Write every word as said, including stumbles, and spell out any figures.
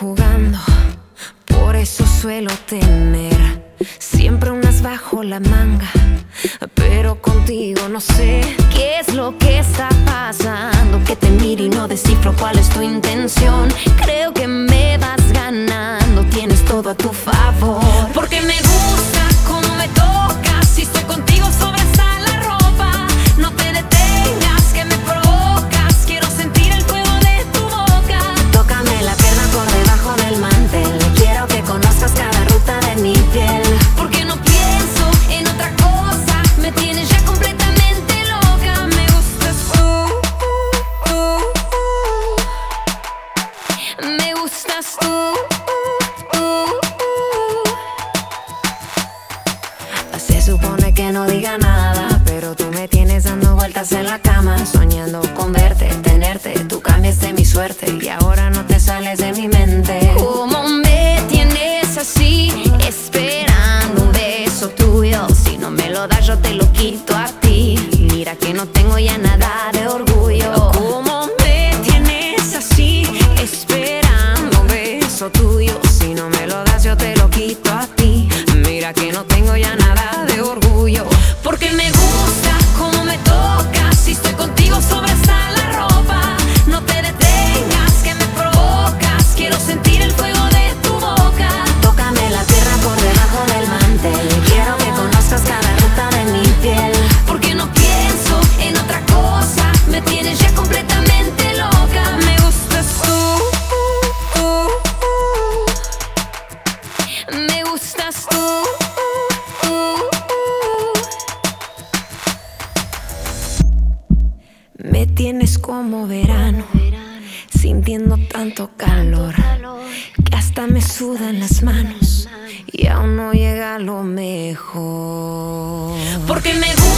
jugando, por eso suelo tener siempre unas bajo la manga. Pero contigo no sé qué es lo que está pasando, que te miro y no descifro cuál es tu intención. Creo que me vas ganando, tienes todo a tu favor. Porque me gusta cómo me tocas, si estoy contigo sobre hasta la ropa. No te detengas, que me provocas, quiero sentir el fuego de tu boca. Tócame la pierna por debajo del mantel, quiero que conozcas cada ruta de mi piel. Porque no pienso en otra cosa, me tienes ya completamente loca. Me gustas tú, uh, uh, uh. Me gustas tú, uh, uh, uh. Se supone que no diga nada, pero tú me tienes dando vueltas en la cama, soñando con verte, tenerte. Tú cambiaste mi suerte y ahora no te sales de mi mente. ¿Cómo me tienes así, esperando un beso tuyo? Si no me lo das yo te lo quito a ti. Mira que no tengo ya nada de orgullo. ¿Cómo me tienes así, esperando un beso tuyo? Si no me lo das yo te lo quito a ti. Mira que no tengo ya nada de orgullo. Porque me gusta cómo me tocas, si estoy contigo sobre hasta la ropa. No te detengas, que me provocas, quiero sentir el fuego de tu boca. Tócame la tierra por debajo del mantel, quiero que conozcas cada ruta de mi piel. Porque no pienso en otra cosa, me tienes ya completamente loca. Me gustas tú, uh, uh, uh. Me gustas tú, uh, uh, uh. Me tienes como verano, sintiendo tanto calor, que hasta me sudan las manos y aún no llega lo mejor. Porque me gusta